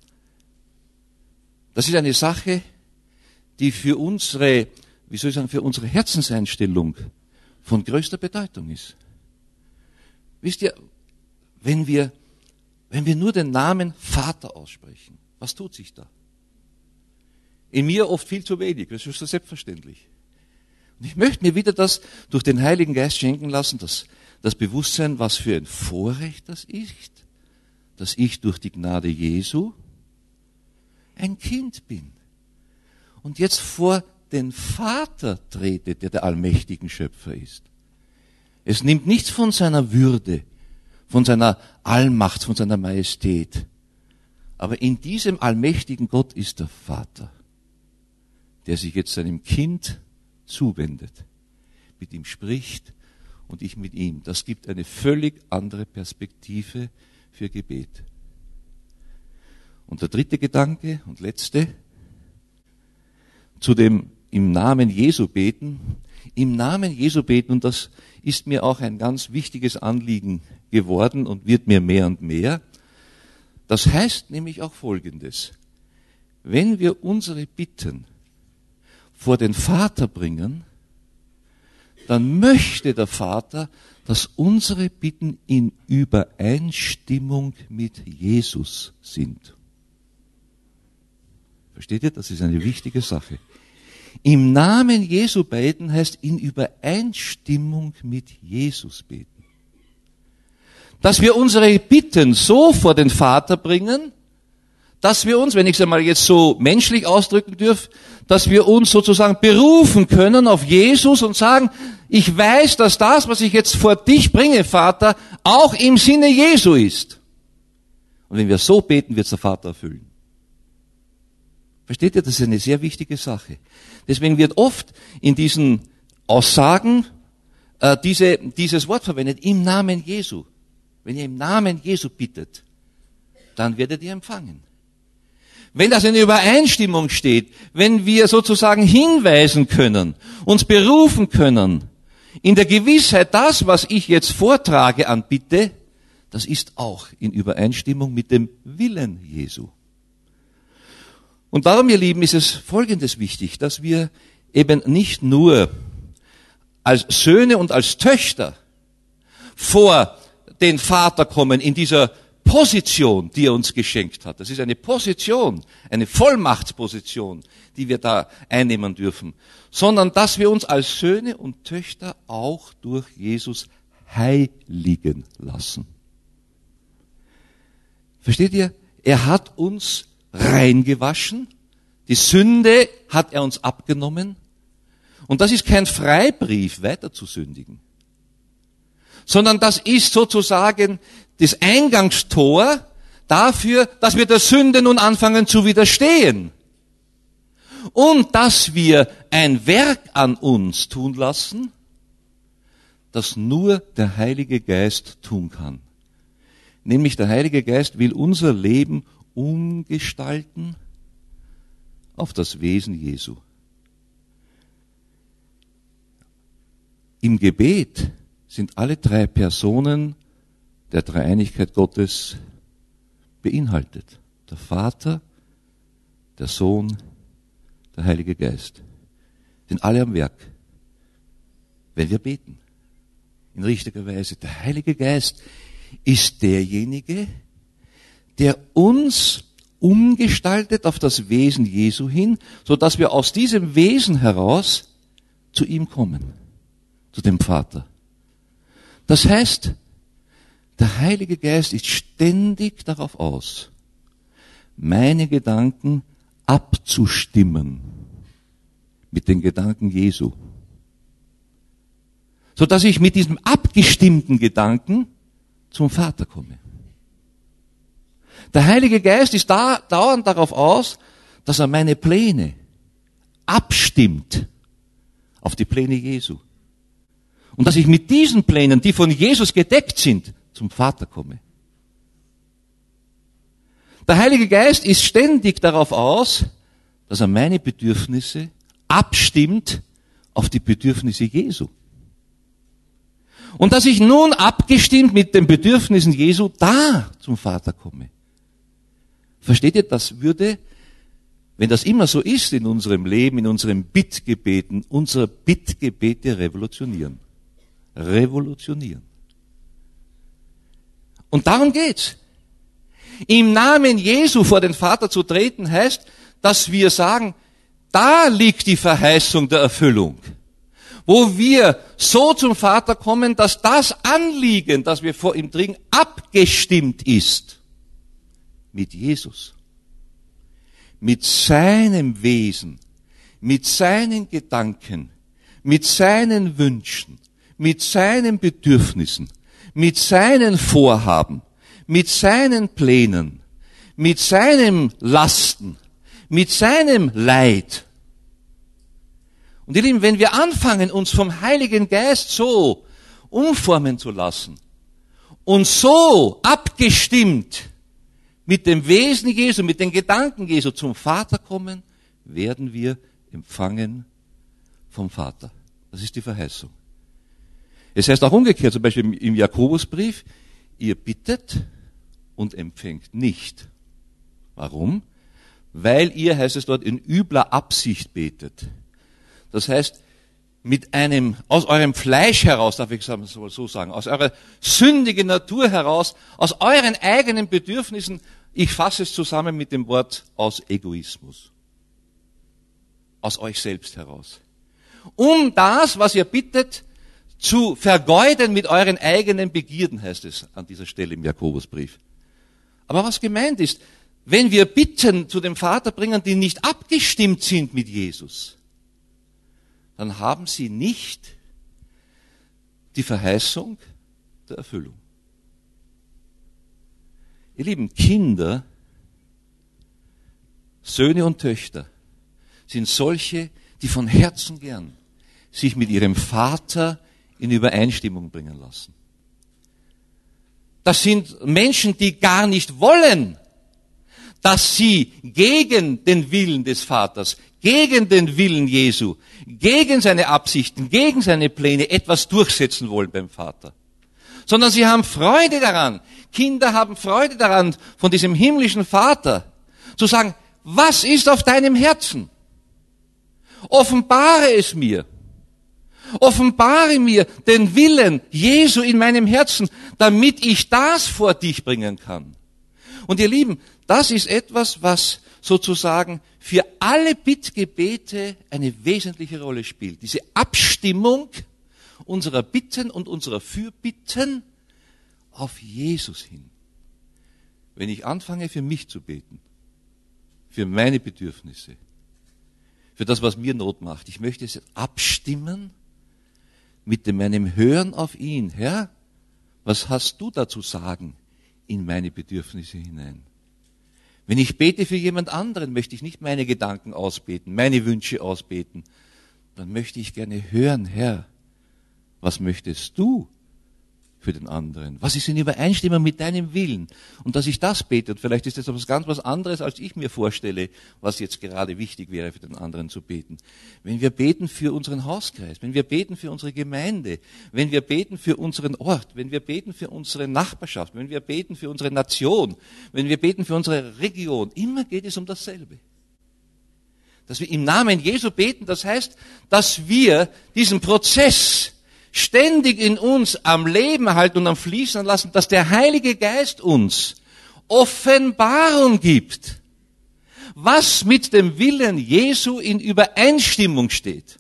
A: das ist eine Sache, die für unsere Herzenseinstellung von größter Bedeutung ist. Wisst ihr, wenn wir nur den Namen Vater aussprechen, was tut sich da? In mir oft viel zu wenig, das ist so selbstverständlich. Und ich möchte mir wieder das durch den Heiligen Geist schenken lassen, das Bewusstsein, was für ein Vorrecht das ist, dass ich durch die Gnade Jesu ein Kind bin. Und jetzt vor den Vater trete, der der allmächtigen Schöpfer ist. Es nimmt nichts von seiner Würde, von seiner Allmacht, von seiner Majestät. Aber in diesem allmächtigen Gott ist der Vater, der sich jetzt seinem Kind zuwendet, mit ihm spricht und ich mit ihm. Das gibt eine völlig andere Perspektive für Gebet. Und der dritte Gedanke und letzte, zu dem im Namen Jesu beten. Im Namen Jesu beten, und das ist mir auch ein ganz wichtiges Anliegen geworden und wird mir mehr und mehr. Das heißt nämlich auch Folgendes. Wenn wir unsere Bitten vor den Vater bringen, dann möchte der Vater, dass unsere Bitten in Übereinstimmung mit Jesus sind. Versteht ihr? Das ist eine wichtige Sache. Im Namen Jesu beten heißt in Übereinstimmung mit Jesus beten. Dass wir unsere Bitten so vor den Vater bringen, dass wir uns, wenn ich es einmal jetzt so menschlich ausdrücken dürfe, dass wir uns sozusagen berufen können auf Jesus und sagen, ich weiß, dass das, was ich jetzt vor dich bringe, Vater, auch im Sinne Jesu ist. Und wenn wir so beten, wird es der Vater erfüllen. Versteht ihr? Das ist eine sehr wichtige Sache. Deswegen wird oft in diesen Aussagen dieses Wort verwendet, im Namen Jesu. Wenn ihr im Namen Jesu bittet, dann werdet ihr empfangen. Wenn das in Übereinstimmung steht, wenn wir sozusagen hinweisen können, uns berufen können, in der Gewissheit, das, was ich jetzt vortrage an Bitte, das ist auch in Übereinstimmung mit dem Willen Jesu. Und darum, ihr Lieben, ist es Folgendes wichtig, dass wir eben nicht nur als Söhne und als Töchter vor den Vater kommen in dieser Position, die er uns geschenkt hat. Das ist eine Position, eine Vollmachtsposition, die wir da einnehmen dürfen, sondern dass wir uns als Söhne und Töchter auch durch Jesus heiligen lassen. Versteht ihr? Er hat uns reingewaschen, die Sünde hat er uns abgenommen und das ist kein Freibrief, weiter zu sündigen, sondern das ist sozusagen das Eingangstor dafür, dass wir der Sünde nun anfangen zu widerstehen und dass wir ein Werk an uns tun lassen, das nur der Heilige Geist tun kann. Nämlich der Heilige Geist will unser Leben umgestalten auf das Wesen Jesu. Im Gebet sind alle drei Personen der Dreieinigkeit Gottes beinhaltet. Der Vater, der Sohn, der Heilige Geist. Sind alle am Werk, wenn wir beten. In richtiger Weise. Der Heilige Geist ist derjenige, der uns umgestaltet auf das Wesen Jesu hin, so dass wir aus diesem Wesen heraus zu ihm kommen, zu dem Vater. Das heißt, der Heilige Geist ist ständig darauf aus, meine Gedanken abzustimmen mit den Gedanken Jesu, so dass ich mit diesem abgestimmten Gedanken zum Vater komme. Der Heilige Geist ist dauernd darauf aus, dass er meine Pläne abstimmt auf die Pläne Jesu. Und dass ich mit diesen Plänen, die von Jesus gedeckt sind, zum Vater komme. Der Heilige Geist ist ständig darauf aus, dass er meine Bedürfnisse abstimmt auf die Bedürfnisse Jesu. Und dass ich nun abgestimmt mit den Bedürfnissen Jesu da zum Vater komme. Versteht ihr, das würde, wenn das immer so ist in unserem Leben, in unseren Bittgebeten, unsere Bittgebete revolutionieren. Revolutionieren. Und darum geht's. Im Namen Jesu vor den Vater zu treten heißt, dass wir sagen, da liegt die Verheißung der Erfüllung. Wo wir so zum Vater kommen, dass das Anliegen, das wir vor ihm dringen, abgestimmt ist mit Jesus. Mit seinem Wesen, mit seinen Gedanken, mit seinen Wünschen, mit seinen Bedürfnissen, mit seinen Vorhaben, mit seinen Plänen, mit seinen Lasten, mit seinem Leid. Und ihr Lieben, wenn wir anfangen, uns vom Heiligen Geist so umformen zu lassen und so abgestimmt mit dem Wesen Jesu, mit den Gedanken Jesu zum Vater kommen, werden wir empfangen vom Vater. Das ist die Verheißung. Es heißt auch umgekehrt, zum Beispiel im Jakobusbrief, ihr bittet und empfängt nicht. Warum? Weil ihr, heißt es dort, in übler Absicht betet. Das heißt, aus eurem Fleisch heraus, darf ich so sagen, aus eurer sündigen Natur heraus, aus euren eigenen Bedürfnissen, ich fasse es zusammen mit dem Wort aus Egoismus. Aus euch selbst heraus. Um das, was ihr bittet, zu vergeuden mit euren eigenen Begierden, heißt es an dieser Stelle im Jakobusbrief. Aber was gemeint ist, wenn wir Bitten zu dem Vater bringen, die nicht abgestimmt sind mit Jesus, dann haben sie nicht die Verheißung der Erfüllung. Ihr lieben Kinder, Söhne und Töchter sind solche, die von Herzen gern sich mit ihrem Vater in Übereinstimmung bringen lassen. Das sind Menschen, die gar nicht wollen, dass sie gegen den Willen des Vaters, gegen den Willen Jesu, gegen seine Absichten, gegen seine Pläne etwas durchsetzen wollen beim Vater. Sondern sie haben Freude daran. Kinder haben Freude daran, von diesem himmlischen Vater zu sagen, was ist auf deinem Herzen? Offenbare es mir. Offenbare mir den Willen Jesu in meinem Herzen, damit ich das vor dich bringen kann. Und ihr Lieben, das ist etwas, was sozusagen für alle Bittgebete eine wesentliche Rolle spielt. Diese Abstimmung unserer Bitten und unserer Fürbitten auf Jesus hin. Wenn ich anfange, für mich zu beten, für meine Bedürfnisse, für das, was mir Not macht, ich möchte es abstimmen mit meinem Hören auf ihn. Herr, was hast du da zu sagen in meine Bedürfnisse hinein? Wenn ich bete für jemand anderen, möchte ich nicht meine Gedanken ausbeten, meine Wünsche ausbeten. Dann möchte ich gerne hören, Herr, was möchtest du für den anderen? Was ist in Übereinstimmung mit deinem Willen? Und dass ich das bete, und vielleicht ist das etwas ganz was anderes, als ich mir vorstelle, was jetzt gerade wichtig wäre, für den anderen zu beten. Wenn wir beten für unseren Hauskreis, wenn wir beten für unsere Gemeinde, wenn wir beten für unseren Ort, wenn wir beten für unsere Nachbarschaft, wenn wir beten für unsere Nation, wenn wir beten für unsere Region, immer geht es um dasselbe. Dass wir im Namen Jesu beten, das heißt, dass wir diesen Prozess ständig in uns am Leben halten und am Fließen lassen, dass der Heilige Geist uns Offenbarung gibt was mit dem Willen Jesu in Übereinstimmung steht.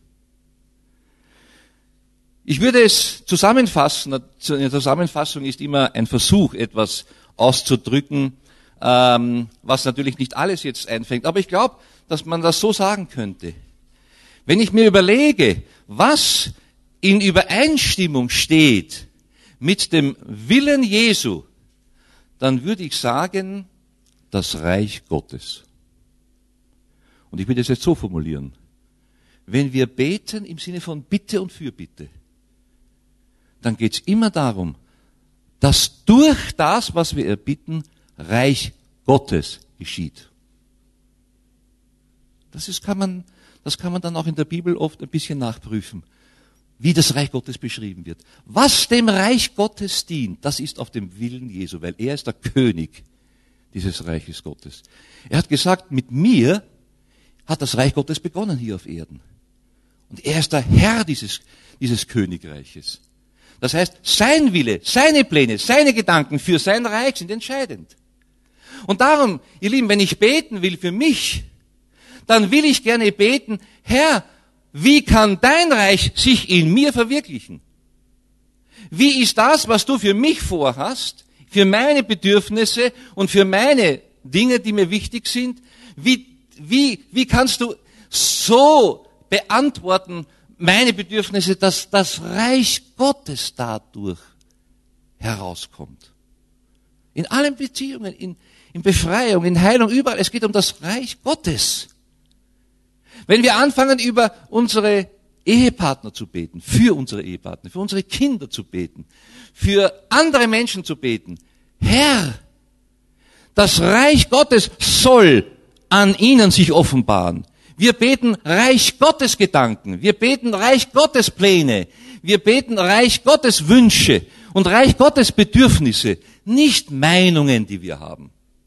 A: Ich würde es zusammenfassen. Eine Zusammenfassung ist immer ein Versuch, etwas auszudrücken, was natürlich nicht alles jetzt einfängt. Aber ich glaube, dass man das so sagen könnte. Wenn ich mir überlege, was in Übereinstimmung steht mit dem Willen Jesu, dann würde ich sagen, das Reich Gottes. Und ich will das jetzt so formulieren. Wenn wir beten im Sinne von Bitte und Fürbitte, dann geht es immer darum, dass durch das, was wir erbitten, Reich Gottes geschieht. Das kann man dann auch in der Bibel oft ein bisschen nachprüfen, wie das Reich Gottes beschrieben wird. Was dem Reich Gottes dient, das ist auf dem Willen Jesu, weil er ist der König dieses Reiches Gottes. Er hat gesagt, mit mir hat das Reich Gottes begonnen hier auf Erden. Und er ist der Herr dieses Königreiches. Das heißt, sein Wille, seine Pläne, seine Gedanken für sein Reich sind entscheidend. Und darum, ihr Lieben, wenn ich beten will für mich, dann will ich gerne beten, Herr, wie kann dein Reich sich in mir verwirklichen? Wie ist das, was du für mich vorhast, für meine Bedürfnisse und für meine Dinge, die mir wichtig sind? Wie kannst du so beantworten, meine Bedürfnisse, dass das Reich Gottes dadurch herauskommt? In allen Beziehungen, in Befreiung, in Heilung, überall. Es geht um das Reich Gottes. Wenn wir anfangen, über unsere Ehepartner zu beten, für unsere Ehepartner, für unsere Kinder zu beten, für andere Menschen zu beten, Herr, das Reich Gottes soll an ihnen sich offenbaren. Wir beten Reich Gottes Gedanken, wir beten Reich Gottes Pläne, wir beten Reich Gottes Wünsche und Reich Gottes Bedürfnisse, nicht Meinungen, die wir haben.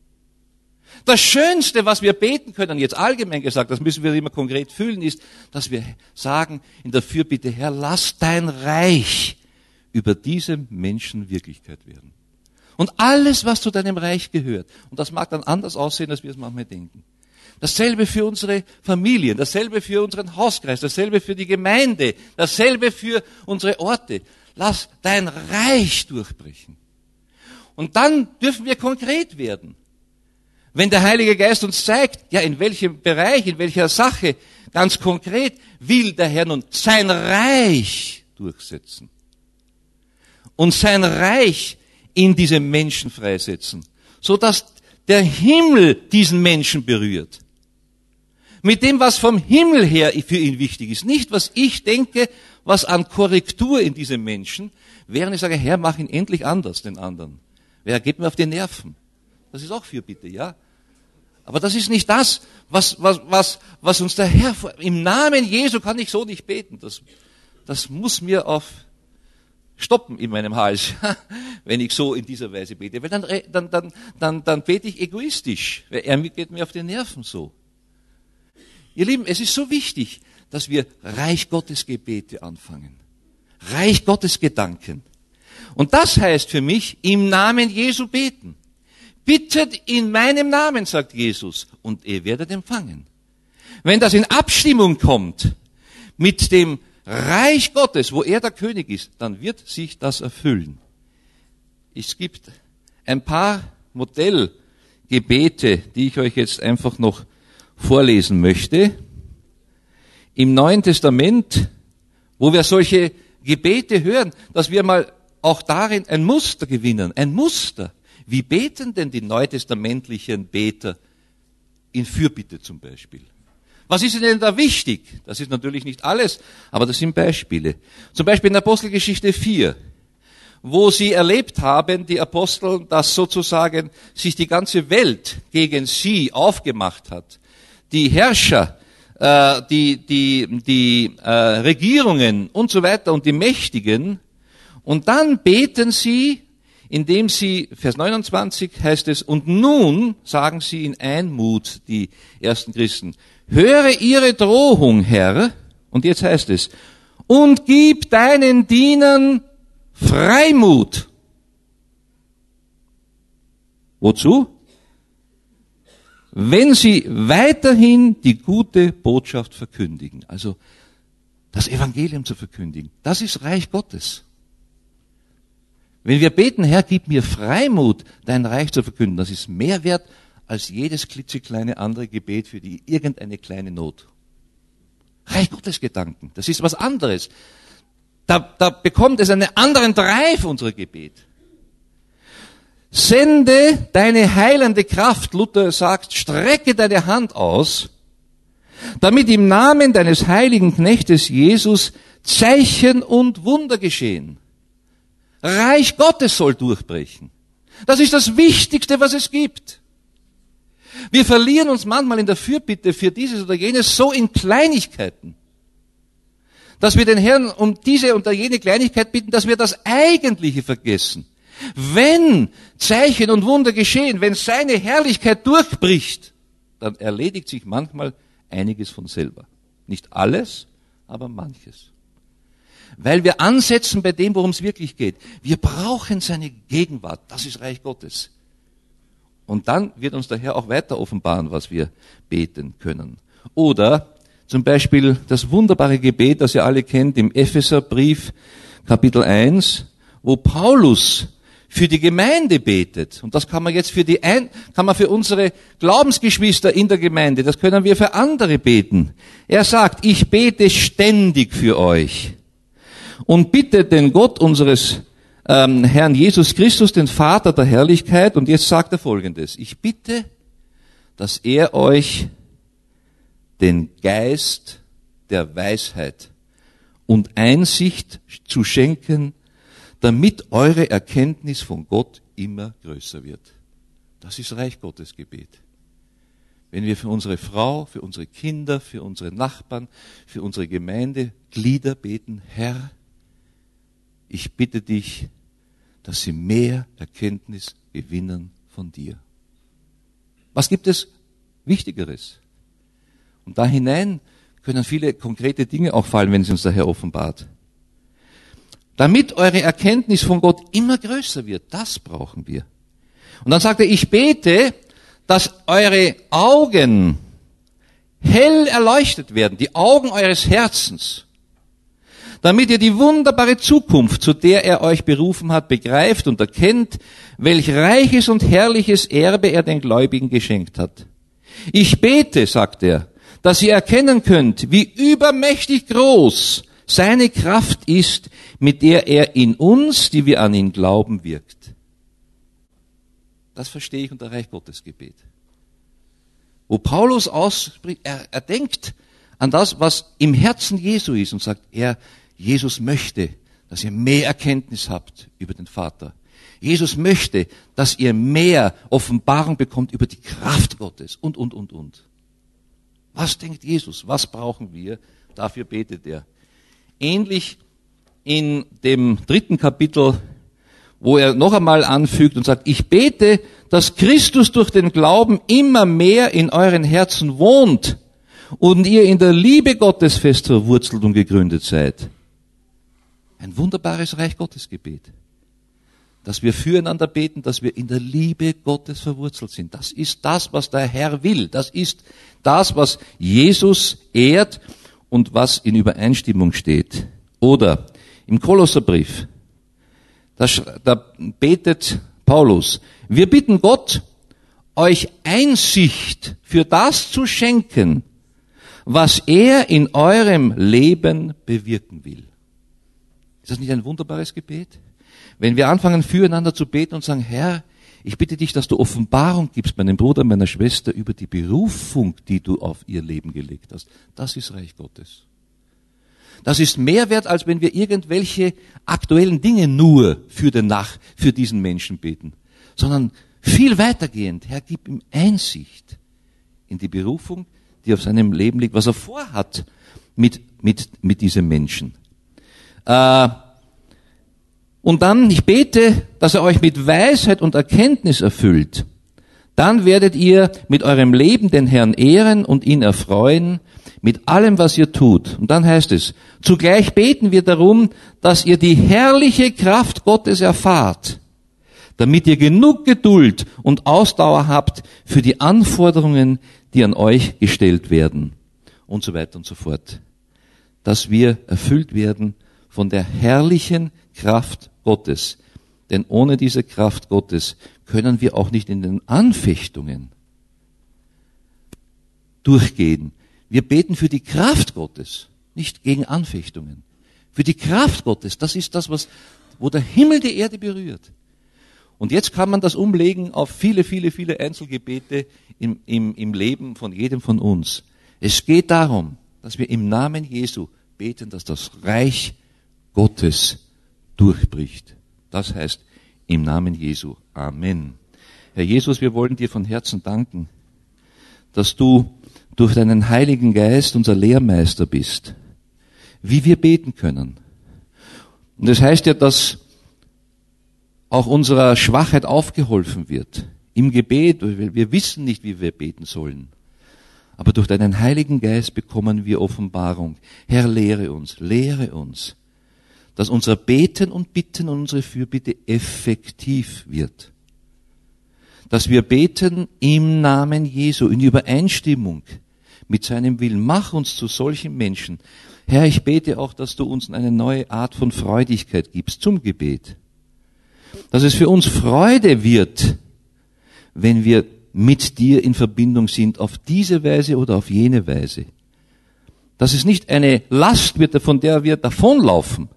A: Das Schönste, was wir beten können, jetzt allgemein gesagt, das müssen wir immer konkret fühlen, ist, dass wir sagen in der Fürbitte, Herr, lass dein Reich über diese Menschen Wirklichkeit werden. Und alles, was zu deinem Reich gehört, und das mag dann anders aussehen, als wir es manchmal denken. Dasselbe für unsere Familien, dasselbe für unseren Hauskreis, dasselbe für die Gemeinde, dasselbe für unsere Orte. Lass dein Reich durchbrechen. Und dann dürfen wir konkret werden. Wenn der Heilige Geist uns zeigt, ja, in welchem Bereich, in welcher Sache, ganz konkret, will der Herr nun sein Reich durchsetzen. Und sein Reich in diese Menschen freisetzen, so dass der Himmel diesen Menschen berührt. Mit dem, was vom Himmel her für ihn wichtig ist. Nicht, was ich denke, was an Korrektur in diesem Menschen, während ich sage, Herr, mach ihn endlich anders, den anderen. Wer geht mir auf die Nerven? Das ist auch Fürbitte, ja. Aber das ist nicht das, was uns der Herr, im Namen Jesu kann ich so nicht beten. Das muss mir auf stoppen in meinem Hals, wenn ich so in dieser Weise bete. Weil dann bete ich egoistisch, weil er geht mir auf die Nerven so. Ihr Lieben, es ist so wichtig, dass wir Reich Gottes Gebete anfangen. Reich Gottes Gedanken. Und das heißt für mich, im Namen Jesu beten. Bittet in meinem Namen, sagt Jesus, und ihr werdet empfangen. Wenn das in Abstimmung kommt mit dem Reich Gottes, wo er der König ist, dann wird sich das erfüllen. Es gibt ein paar Modellgebete, die ich euch jetzt einfach noch vorlesen möchte. Im Neuen Testament, wo wir solche Gebete hören, dass wir mal auch darin ein Muster gewinnen, ein Muster. Wie beten denn die neutestamentlichen Beter in Fürbitte zum Beispiel? Was ist ihnen da wichtig? Das ist natürlich nicht alles, aber das sind Beispiele. Zum Beispiel in Apostelgeschichte 4, wo sie erlebt haben, die Apostel, dass sozusagen sich die ganze Welt gegen sie aufgemacht hat. Die Herrscher, die Regierungen und so weiter und die Mächtigen. Und dann beten sie, indem sie, Vers 29 heißt es, und nun, sagen sie in Einmut, die ersten Christen, höre ihre Drohung, Herr, und jetzt heißt es, und gib deinen Dienern Freimut. Wozu? wenn sie weiterhin die gute Botschaft verkündigen. Also das Evangelium zu verkündigen. Das ist Reich Gottes. Wenn wir beten, Herr, gib mir Freimut, dein Reich zu verkünden, das ist mehr wert als jedes klitzekleine andere Gebet für die irgendeine kleine Not. Reich Gottes Gedanken, das ist was anderes. Da bekommt es einen anderen Drive, unser Gebet. Sende deine heilende Kraft, Luther sagt, strecke deine Hand aus, damit im Namen deines heiligen Knechtes Jesus Zeichen und Wunder geschehen. Reich Gottes soll durchbrechen. Das ist das Wichtigste, was es gibt. Wir verlieren uns manchmal in der Fürbitte für dieses oder jenes so in Kleinigkeiten, dass wir den Herrn um diese und jene Kleinigkeit bitten, dass wir das Eigentliche vergessen. Wenn Zeichen und Wunder geschehen, wenn seine Herrlichkeit durchbricht, dann erledigt sich manchmal einiges von selber. Nicht alles, aber manches. Weil wir ansetzen bei dem, worum es wirklich geht. Wir brauchen seine Gegenwart. Das ist Reich Gottes. Und dann wird uns der Herr auch weiter offenbaren, was wir beten können. Oder zum Beispiel das wunderbare Gebet, das ihr alle kennt, im Epheserbrief, Kapitel 1, wo Paulus für die Gemeinde betet. Und das kann man jetzt kann man für unsere Glaubensgeschwister in der Gemeinde, das können wir für andere beten. Er sagt, ich bete ständig für euch und bitte den Gott unseres Herrn Jesus Christus, den Vater der Herrlichkeit. Und jetzt sagt er Folgendes: Ich bitte, dass er euch den Geist der Weisheit und Einsicht zu schenken, damit eure Erkenntnis von Gott immer größer wird. Das ist Reich Gottes Gebet. Wenn wir für unsere Frau, für unsere Kinder, für unsere Nachbarn, für unsere Gemeindeglieder beten, Herr, ich bitte dich, dass sie mehr Erkenntnis gewinnen von dir. Was gibt es Wichtigeres? Und da hinein können viele konkrete Dinge auch fallen, wenn sie uns der Herr offenbart. Damit eure Erkenntnis von Gott immer größer wird, das brauchen wir. Und dann sagt er, ich bete, dass eure Augen hell erleuchtet werden, die Augen eures Herzens, damit ihr die wunderbare Zukunft, zu der er euch berufen hat, begreift und erkennt, welch reiches und herrliches Erbe er den Gläubigen geschenkt hat. Ich bete, sagt er, dass ihr erkennen könnt, wie übermächtig groß seine Kraft ist, mit der er in uns, die wir an ihn glauben, wirkt. Das verstehe ich unter Reich Gottes Gebet. Wo Paulus ausspricht, er denkt an das, was im Herzen Jesu ist und sagt, Jesus möchte, dass ihr mehr Erkenntnis habt über den Vater. Jesus möchte, dass ihr mehr Offenbarung bekommt über die Kraft Gottes und. Was denkt Jesus? Was brauchen wir? Dafür betet er. Ähnlich in dem 3. Kapitel, wo er noch einmal anfügt und sagt, ich bete, dass Christus durch den Glauben immer mehr in euren Herzen wohnt und ihr in der Liebe Gottes fest verwurzelt und gegründet seid. Ein wunderbares Reich Gottes Gebet. Dass wir füreinander beten, dass wir in der Liebe Gottes verwurzelt sind. Das ist das, was der Herr will. Das ist das, was Jesus ehrt und was in Übereinstimmung steht. Oder im Kolosserbrief, da betet Paulus, wir bitten Gott, euch Einsicht für das zu schenken, was er in eurem Leben bewirken will. Ist das nicht ein wunderbares Gebet? Wenn wir anfangen, füreinander zu beten und sagen, Herr, ich bitte dich, dass du Offenbarung gibst meinem Bruder, meiner Schwester über die Berufung, die du auf ihr Leben gelegt hast. Das ist Reich Gottes. Das ist mehr wert, als wenn wir irgendwelche aktuellen Dinge nur für diesen Menschen beten, sondern viel weitergehend. Herr, gib ihm Einsicht in die Berufung, die auf seinem Leben liegt, was er vorhat mit diesem Menschen. Und dann, ich bete, dass er euch mit Weisheit und Erkenntnis erfüllt. Dann werdet ihr mit eurem Leben den Herrn ehren und ihn erfreuen, mit allem, was ihr tut. Und dann heißt es, zugleich beten wir darum, dass ihr die herrliche Kraft Gottes erfahrt, damit ihr genug Geduld und Ausdauer habt für die Anforderungen, die an euch gestellt werden und so weiter und so fort. Dass wir erfüllt werden von der herrlichen Kraft Gottes. Denn ohne diese Kraft Gottes können wir auch nicht in den Anfechtungen durchgehen. Wir beten für die Kraft Gottes, nicht gegen Anfechtungen. Für die Kraft Gottes, das ist das, wo der Himmel die Erde berührt. Und jetzt kann man das umlegen auf viele, viele, viele Einzelgebete im Leben von jedem von uns. Es geht darum, dass wir im Namen Jesu beten, dass das Reich Gottes durchbricht. Das heißt, im Namen Jesu. Amen. Herr Jesus, wir wollen dir von Herzen danken, dass du durch deinen Heiligen Geist unser Lehrmeister bist, wie wir beten können. Und das heißt ja, dass auch unserer Schwachheit aufgeholfen wird. Im Gebet, wir wissen nicht, wie wir beten sollen. Aber durch deinen Heiligen Geist bekommen wir Offenbarung. Herr, lehre uns, dass unser Beten und Bitten und unsere Fürbitte effektiv wird. Dass wir beten im Namen Jesu, in Übereinstimmung mit seinem Willen. Mach uns zu solchen Menschen. Herr, ich bete auch, dass du uns eine neue Art von Freudigkeit gibst zum Gebet. Dass es für uns Freude wird, wenn wir mit dir in Verbindung sind, auf diese Weise oder auf jene Weise. Dass es nicht eine Last wird, von der wir davonlaufen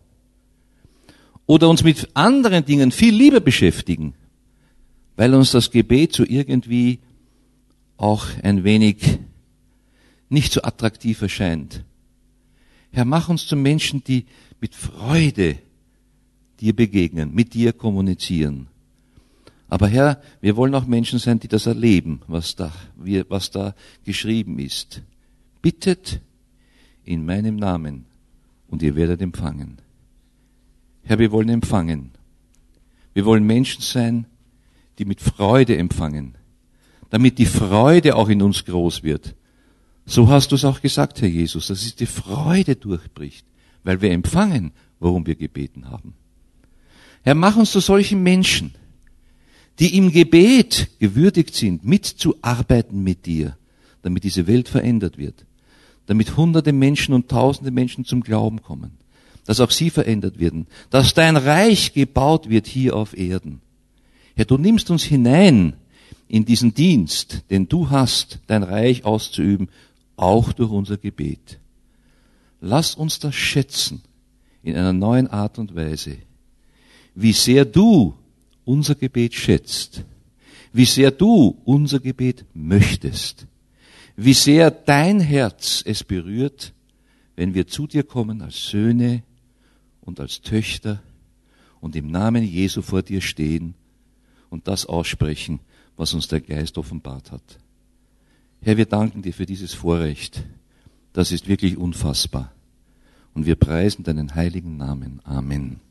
A: oder uns mit anderen Dingen viel lieber beschäftigen, weil uns das Gebet so irgendwie auch ein wenig nicht so attraktiv erscheint. Herr, mach uns zu Menschen, die mit Freude dir begegnen, mit dir kommunizieren. Aber Herr, wir wollen auch Menschen sein, die das erleben, was da geschrieben ist. Bittet in meinem Namen und ihr werdet empfangen. Herr, wir wollen empfangen. Wir wollen Menschen sein, die mit Freude empfangen, damit die Freude auch in uns groß wird. So hast du es auch gesagt, Herr Jesus, dass es die Freude durchbricht, weil wir empfangen, worum wir gebeten haben. Herr, mach uns zu solchen Menschen, die im Gebet gewürdigt sind, mitzuarbeiten mit dir, damit diese Welt verändert wird, damit hunderte Menschen und tausende Menschen zum Glauben kommen, dass auch sie verändert werden, dass dein Reich gebaut wird hier auf Erden. Herr, du nimmst uns hinein in diesen Dienst, den du hast, dein Reich auszuüben, auch durch unser Gebet. Lass uns das schätzen in einer neuen Art und Weise, wie sehr du unser Gebet schätzt, wie sehr du unser Gebet möchtest, wie sehr dein Herz es berührt, wenn wir zu dir kommen als Söhne und als Töchter und im Namen Jesu vor dir stehen und das aussprechen, was uns der Geist offenbart hat. Herr, wir danken dir für dieses Vorrecht. Das ist wirklich unfassbar. Und wir preisen deinen heiligen Namen. Amen.